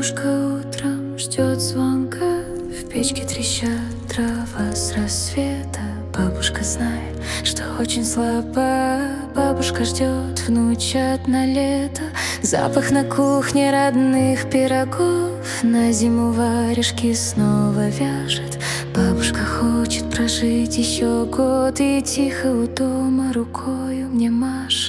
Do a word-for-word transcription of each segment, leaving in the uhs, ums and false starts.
Бабушка утром ждет звонка, в печке трещат дрова с рассвета. Бабушка знает, что очень слаба. Бабушка ждет внучат на лето. Запах на кухне родных пирогов. На зиму варежки снова вяжет. Бабушка хочет прожить еще год и тихо у дома рукою мне машет.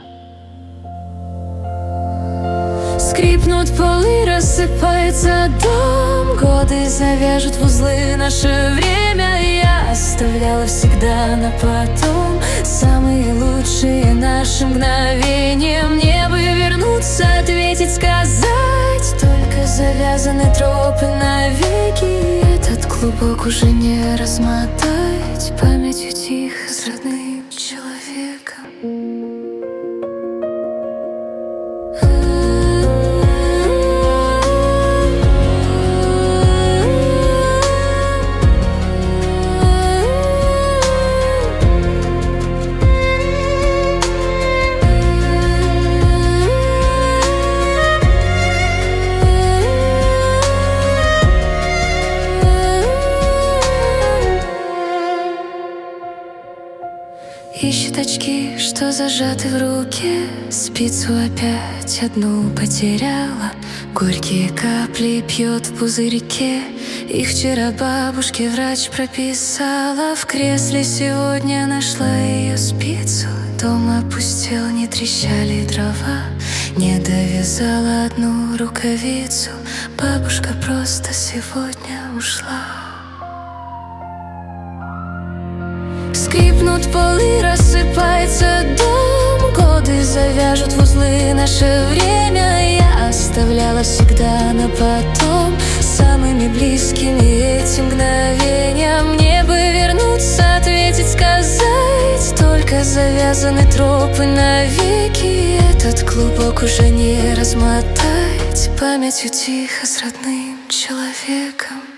Скрипнут полы, рассыпается дом. Годы завяжут в узлы наше время. Я оставляла всегда на потом самые лучшие наши мгновения. Мне бы вернуться, ответить, сказать, только завязаны тропы навеки. Этот клубок уже не размотать памятью тихо с родным человеком. Ищет очки, что зажаты в руке. Спицу опять одну потеряла. Горькие капли пьет в пузырьке. Их вчера бабушке врач прописала. В кресле сегодня нашла ее спицу. Дом опустел, не трещали дрова. Не довязала одну рукавицу. Бабушка просто сегодня ушла. Скрипнут полы, рассыпается дом. Годы завяжут в узлы наше время. Я оставляла всегда на потом самыми близкими эти мгновения. Мне бы вернуться, ответить, сказать, только завязаны тропы навеки. Этот клубок уже не размотать памятью тихо с родным человеком.